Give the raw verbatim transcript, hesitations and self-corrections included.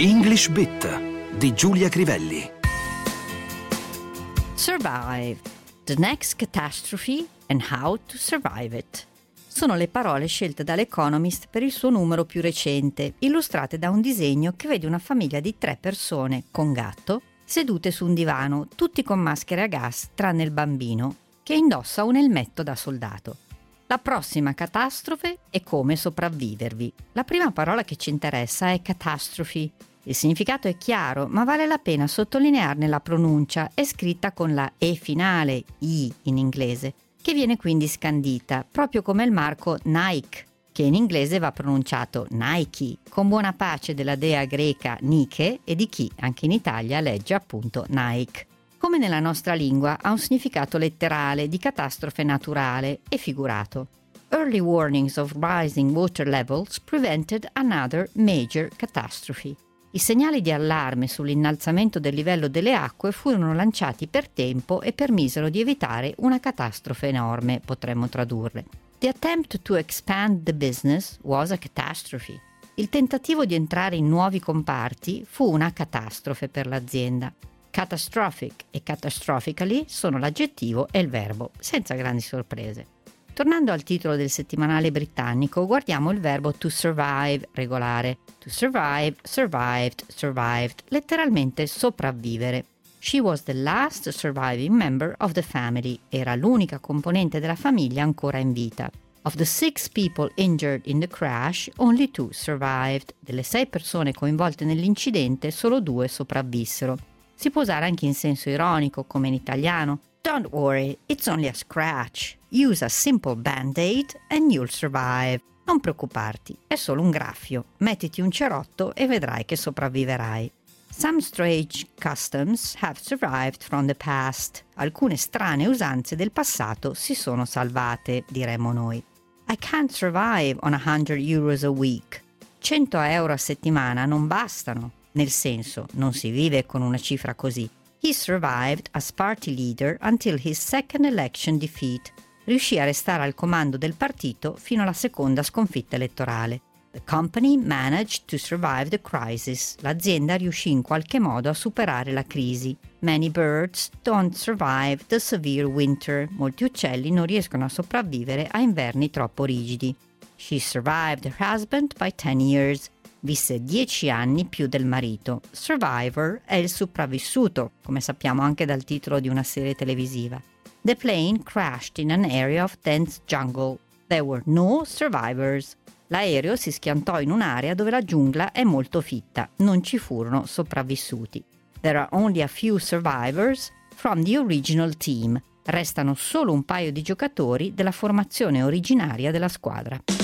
English Bit di Giulia Crivelli. Survive. The next catastrophe and how to survive it. Sono le parole scelte dall'Economist per il suo numero più recente, illustrate da un disegno che vede una famiglia di tre persone con gatto sedute su un divano, tutti con maschere a gas tranne il bambino, che indossa un elmetto da soldato. La prossima catastrofe è come sopravvivervi. La prima parola che ci interessa è catastrophe. Il significato è chiaro, ma vale la pena sottolinearne la pronuncia. È scritta con la E finale, I in inglese, che viene quindi scandita, proprio come il marco Nike, che in inglese va pronunciato Nike, con buona pace della dea greca Nike e di chi anche in Italia legge appunto Nike. Come nella nostra lingua, ha un significato letterale di catastrofe naturale e figurato. Early warnings of rising water levels prevented another major catastrophe. I segnali di allarme sull'innalzamento del livello delle acque furono lanciati per tempo e permisero di evitare una catastrofe enorme, potremmo tradurre. The attempt to expand the business was a catastrophe. Il tentativo di entrare in nuovi comparti fu una catastrofe per l'azienda. Catastrophic e catastrophically sono l'aggettivo e il verbo, senza grandi sorprese. Tornando al titolo del settimanale britannico, guardiamo il verbo to survive regolare. To survive, survived, survived, letteralmente sopravvivere. She was the last surviving member of the family. Era l'unica componente della famiglia ancora in vita. Of the six people injured in the crash, only two survived. Delle sei persone coinvolte nell'incidente, solo due sopravvissero. Si può usare anche in senso ironico, come in italiano. Don't worry, it's only a scratch. Use a simple band-aid and you'll survive. Non preoccuparti, è solo un graffio. Mettiti un cerotto e vedrai che sopravviverai. Some strange customs have survived from the past. Alcune strane usanze del passato si sono salvate, diremmo noi. I can't survive on one hundred euros a week. cento euro a settimana non bastano. Nel senso, non si vive con una cifra così. He survived as party leader until his second election defeat. Riuscì a restare al comando del partito fino alla seconda sconfitta elettorale. The company managed to survive the crisis. L'azienda riuscì in qualche modo a superare la crisi. Many birds don't survive the severe winter. Molti uccelli non riescono a sopravvivere a inverni troppo rigidi. She survived her husband by ten years. Visse dieci anni più del marito. Survivor è il sopravvissuto, come sappiamo anche dal titolo di una serie televisiva. The plane crashed in an area of dense jungle. There were no survivors. L'aereo si schiantò in un'area dove la giungla è molto fitta. Non ci furono sopravvissuti. There are only a few survivors from the original team. Restano solo un paio di giocatori della formazione originaria della squadra.